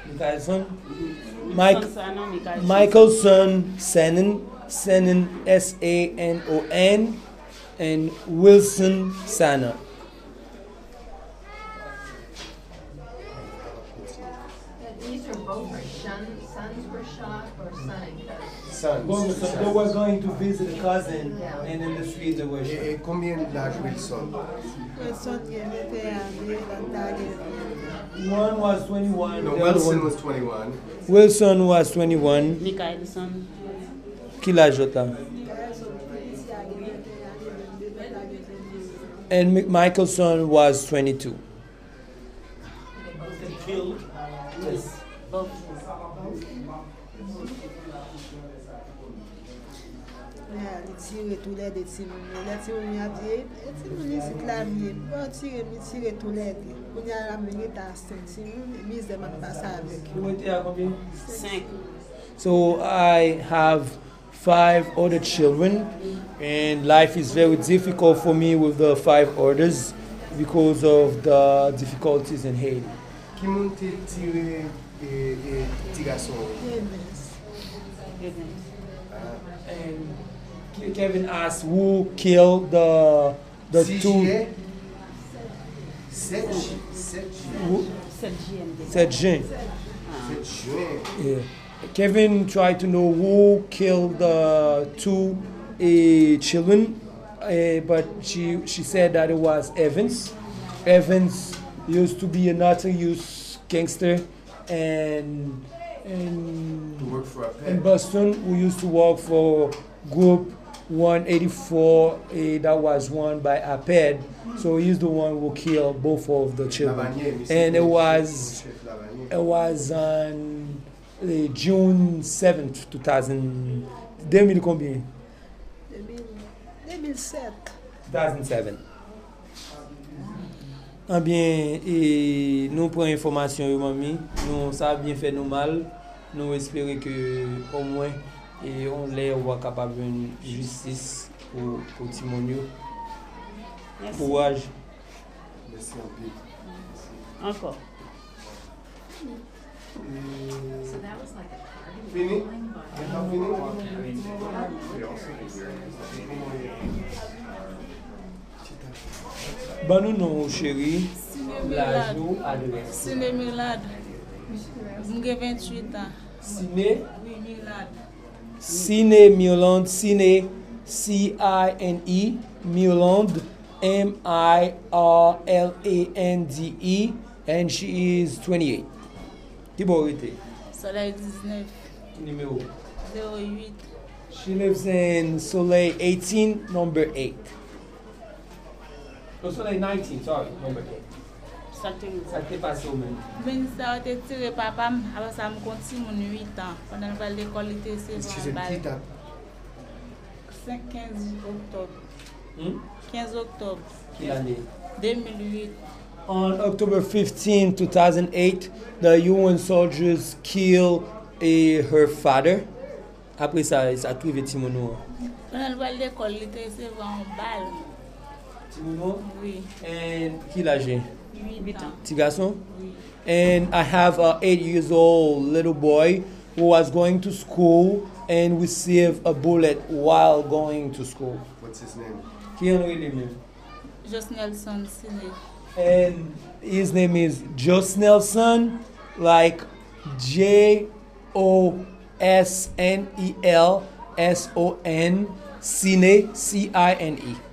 Michelson. Michelson. Michelson Sanon. Sanon Sanon. And Wilson Sana. These are both sons were shot or son and cousin? Sons. So they were going to visit a cousin, and in the street they were shot. Et combien l'âge Wilson? One was 21. No, the other Wilson one- was 21. Wilson was 21. Michelson. Qui l'âge là? And Michelson was 22. Killed? Yes. Both. Tire tout les de ti moun. Les ti moun a dit, ti moun si clavier. Bon tire tout les. On y a ramené ta ti moun, mise de man passe avec. You went there combien? 5. So I have 5 other children, and life is very difficult for me with the 5 orders because of the difficulties in Haiti. Qui monte tiré et petit garçon? And Kevin asked who killed the two. 7 Who, 7 juin. 7 Juin. 7 juin. Yeah. Kevin tried to know who killed the 2 children, but she said that it was Evans. Evans used to be a notorious gangster and To work for a in pet. Boston, who used to work for Group 184 that was won by APED. So he's the one who killed both of the children. And it was on June 7th, 2000. 2000 combien? 2007. 2007. Ah bien, et nous prenons information, mami. Nous, ça a bien fait nous mal. Nous espérons que au moins et on l'est capable de justice pour Timonio. Courage. Merci un peu. Encore. So that was like a party. Fini? Ban nous non chéri. L'âge ou adresse. Ciné Milad. J'ai 28 ans. Ciné. Oui, Milad. Ciné Mirland. Ciné Cine. Mirland. Mirlande. And she is 28. Qui borité? Soleil 19. Numéro. 08. She lives in Soleil 18, number 8. No, Soleil 19, sorry, number 8. Ça t'est passé au même. Ben ça a été tiré papa, après ça me continue mon 8 ans. Pendant que l'école était Excusez, sévère. qui t'a 15 octobre. 15 octobre. Quelle année? 2008. On October 15, 2008, the UN soldiers killed her father. Après ça, ça a trouvé Timono. Pendant que l'école était sévère en balle. Timono? Oui. And qui l'âge? 8 ans. Petit garçon? Oui. And I have a 8-year-old little boy who was going to school and received a bullet while going to school. What's his name? Qui en est le même? Jos Nelson Ciné. And his name is Jos Nelson, like JOSNELSON, Cine, CINE.